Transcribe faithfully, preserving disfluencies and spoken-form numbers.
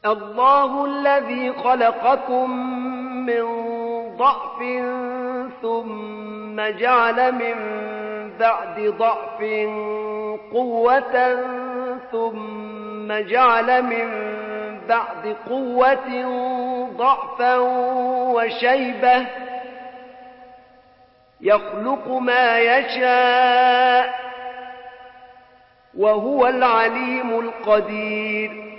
الله الذي خلقكم من ضعف ثم جعل من بعد ضعف قوة ثم جعل من بعد قوة ضعفا وشيبة يخلق ما يشاء وهو العليم القدير